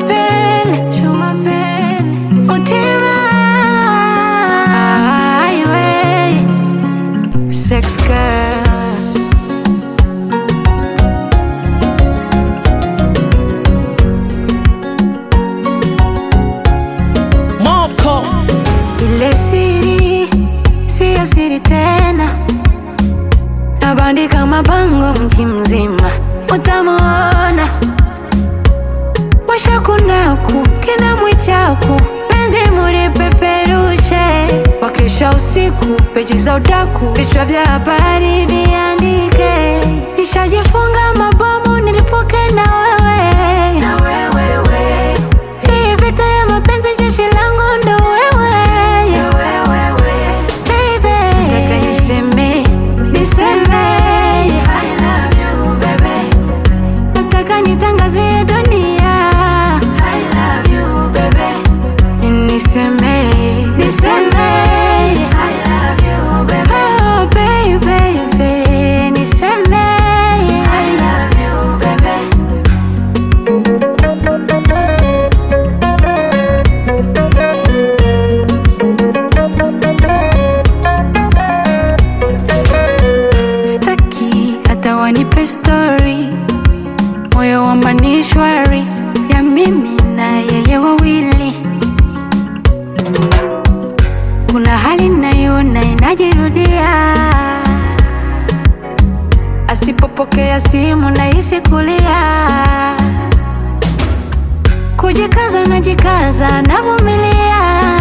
peine, Mutima. Highway, sex girl. Moko Ile siri, siyo siri tena. Nabandika mabango mji mzima, utamuona. Washakunaku, kina mwichaku, penzi mulipeperushe. Wakesha usiku, peji za udaku, vichwa vya habari viandike. Nishajifunga mabomu nilipoke na wewe. Na wewe. Hii vita ya mapenzi jeshi langu ndo wewe. Ya wewe. Baby, nataka niseme I love you baby. Nataka nitangazie dunia I love you baby. Niseme I love you baby. Oh baby, niseme I love you baby. Staki hata wanipe story, moyo wamba ni shwari ya mimi na yeye wawili. Kuna hali naiona inajirudia, asipopokea simu nahisi kulia. Kujikaza najikaza, navumilia.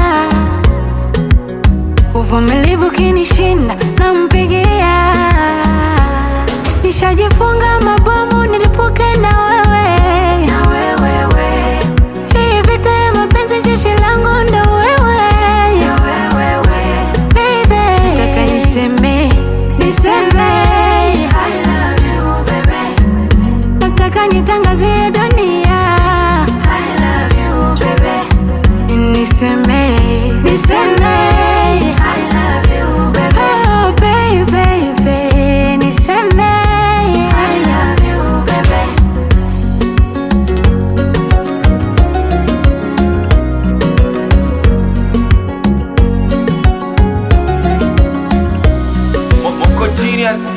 Uvumilivu kinishinda, nampigia. Nishajifunga mabomu nilipoke na wewe. Na wewe. Hii vita ya mapenzi jeshi langu ndo wewe. Ya wewe. Baby, nataka niseme I love you baby. Nataka nitangazie dunia I love you baby. Niseme I love you baby. Oh baby, niseme I love you baby. Moko genius.